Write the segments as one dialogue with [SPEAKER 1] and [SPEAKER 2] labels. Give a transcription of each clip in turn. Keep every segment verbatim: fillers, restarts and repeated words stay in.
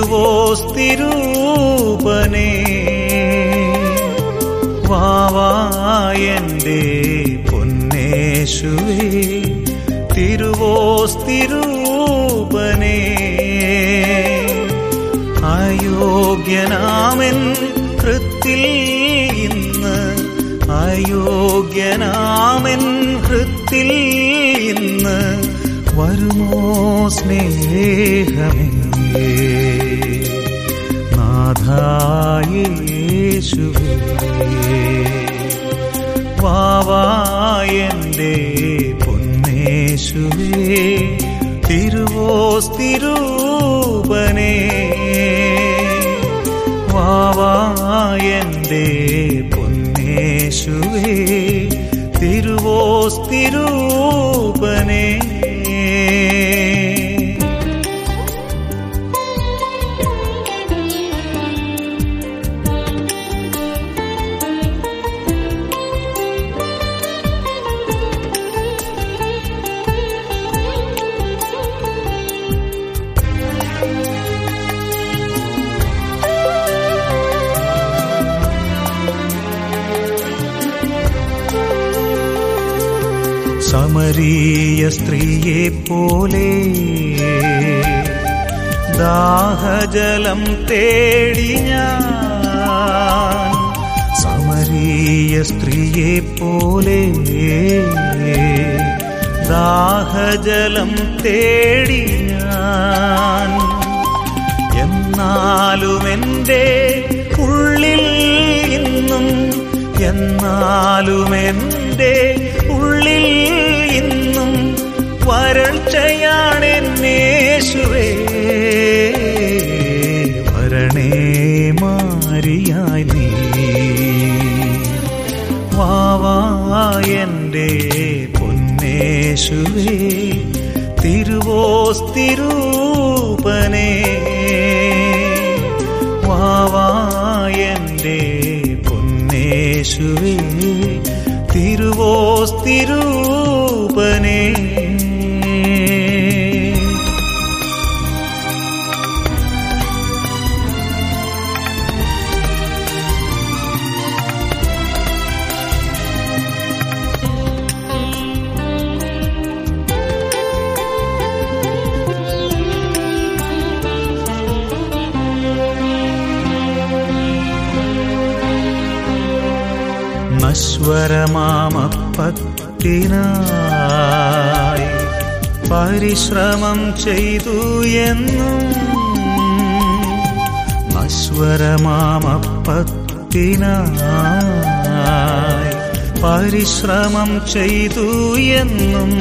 [SPEAKER 1] തിരുവോസ്തിരൂപനേ വാവായെന്റെ പൊന്നേശുവേ തിരുവോസ്തിരൂപനേ അയോഗ്യനാമെൻ ഹൃത്തിൽ ഇന്ന് അയോഗ്യനാമെൻ ഹൃത്തിൽ ഇന്ന് വരുമോ സ്നേഹമേ നാഥായേശുവേ വാവായെന്റെ പൊന്നേശുവേ തിരുവോസ്തിരൂപനേ വാവായെന്റെ പൊന്നേശുവേ തിരുവോസ്തിരൂപനേ സമരീയ സ്ത്രീയെ പോലെ ദാഹജലം തേടി ഞാൻ സമരീയ സ്ത്രീയെ പോലെ ദാഹജലം തേടി ഞാൻ എന്നാലും എൻ്റെ ഉള്ളിൽ ഇന്നും എന്നാലും എൻ്റെ ഉള്ളിൽ ഇന്നും വരൾച്ചയാണെന്നേശുവേ വരണേ മാരിയായി നീ വാവായെന്റെ പൊന്നേശുവേ തിരുവോസ്തിരൂപനേ വാവായെന്റെ പൊന്നേശുവേ തിരുവോസ്തിരൂപനേ നശ്വരമാമപ്പത്തിനായി പരിശ്രമം ചെയ്തു എന്നും നശ്വരമാമപ്പത്തിനായി പരിശ്രമം ചെയ്തു എന്നും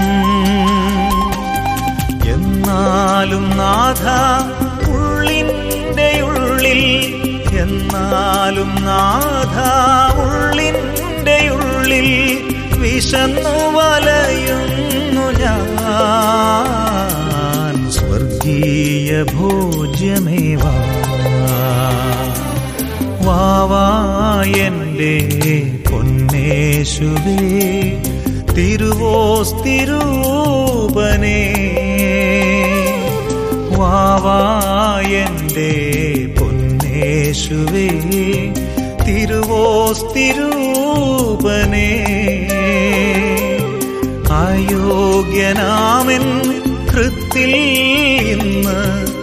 [SPEAKER 1] എന്നാലും നാഥ ഉള്ളിൻ്റെ ഉള്ളിൽ എന്നാലും നാഥ ഉള്ളിൻ്റെ ഉള്ളിൽ വിശന്നു വലയുന്നു ഞാൻ സ്വർഗീയ ഭോജ്യമേവാ വാവായെന്റെ പൊന്നേശുവേ തിരുവോസ്തിരൂപനേ വാവായെന്റെ പൊന്നേശുവേ തിരുവോസ്തിരൂപനേ അയോഗ്യനാമെൻ ഹൃത്തിൽ ഇന്ന്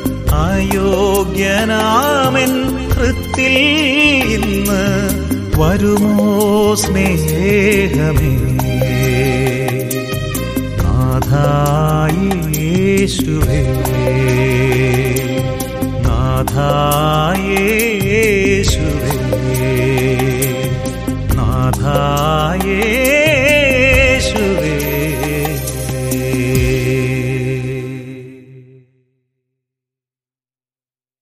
[SPEAKER 1] അയോഗ്യനാമെൻ ഹൃത്തിൽ ഇന്ന് വരുമോ സ്നേഹമേ നാഥായേശുവേ നാഥായേശുവേ നാഥായേ